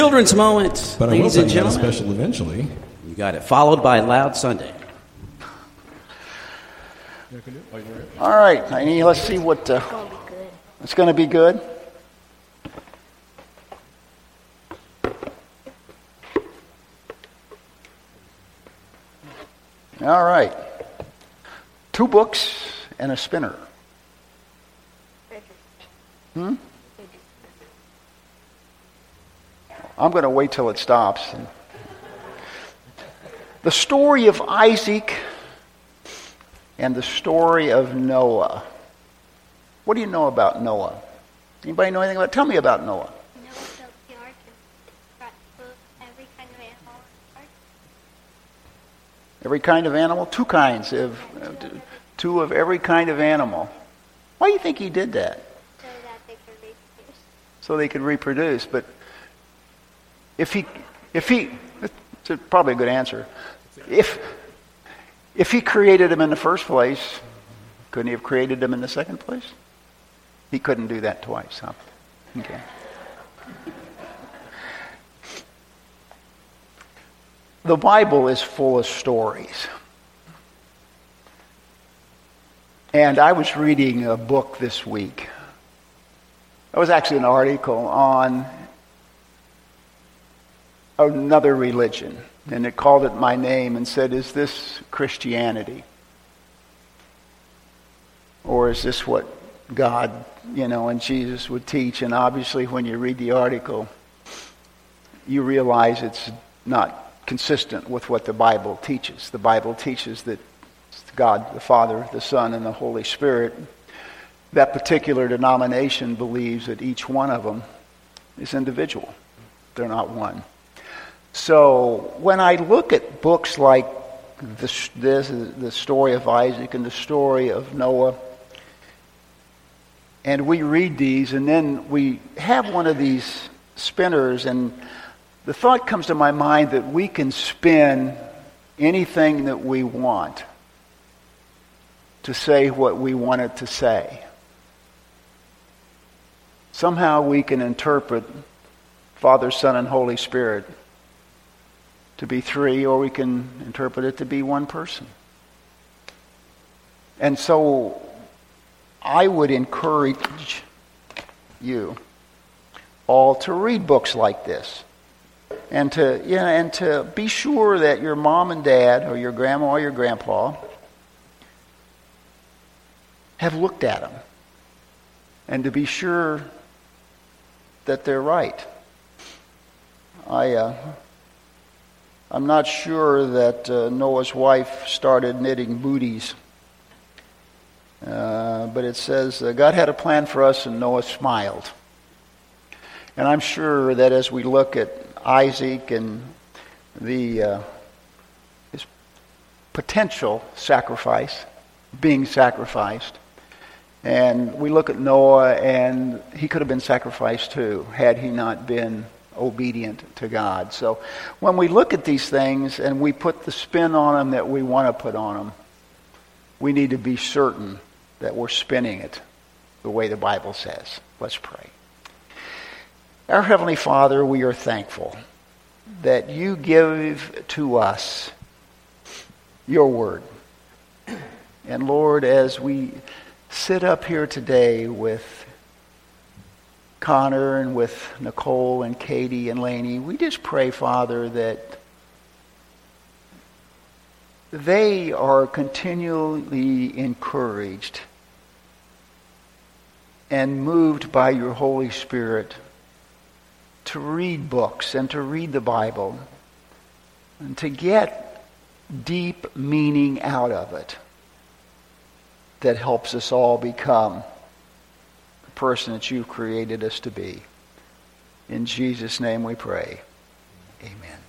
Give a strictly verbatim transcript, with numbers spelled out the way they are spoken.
Children's moment, But I will ladies say and you got a gentlemen. special eventually. You got it. Followed by Loud Sunday. All right, Heine, let's see what. Uh, it's going to be good. All right. Two books and a spinner. Hmm? I'm going to wait till it stops. The story of Isaac and the story of Noah. What do you know about Noah? Anybody know anything about? Tell me about Noah. Noah built the ark and brought food, every kind of animal in the ark. Every kind of animal? Two kinds of, two of every kind of animal. Why do you think he did that? So that they could reproduce. So they could reproduce. But if he, if he, it's probably a good answer. If, if he created them in the first place, couldn't he have created them in the second place? He couldn't do that twice, huh? Okay. The Bible is full of stories. And I was reading a book this week. It was actually an article on another religion. And it called it my name and said, is this Christianity? Or is this what God, you know, and Jesus would teach? And obviously when you read the article, you realize it's not consistent with what the Bible teaches. The Bible teaches that God, the Father, the Son, and the Holy Spirit. That particular denomination believes that each one of them is individual. They're not one. So when I look at books like this, this the story of Isaac and the story of Noah, and we read these, and then we have one of these spinners, and the thought comes to my mind that we can spin anything that we want to say what we want it to say. Somehow we can interpret Father, Son, and Holy Spirit to be three, or we can interpret it to be one person. And so I would encourage you all to read books like this. And to, you know, and to be sure that your mom and dad, or your grandma or your grandpa, have looked at them. And to be sure that they're right. I, uh, I'm not sure that uh, Noah's wife started knitting booties. Uh, but it says, uh, God had a plan for us and Noah smiled. And I'm sure that as we look at Isaac and the uh, his potential sacrifice, being sacrificed, and we look at Noah, and he could have been sacrificed too, had he not been obedient to God. So when we look at these things and we put the spin on them that we want to put on them, we need to be certain that we're spinning it the way the Bible says. Let's pray. Our Heavenly Father, we are thankful that you give to us your word. And Lord, as we sit up here today with Connor and with Nicole and Katie and Laney, we just pray, Father, that they are continually encouraged and moved by your Holy Spirit to read books and to read the Bible and to get deep meaning out of it that helps us all become the person that you've created us to be. In Jesus' name we pray. Amen.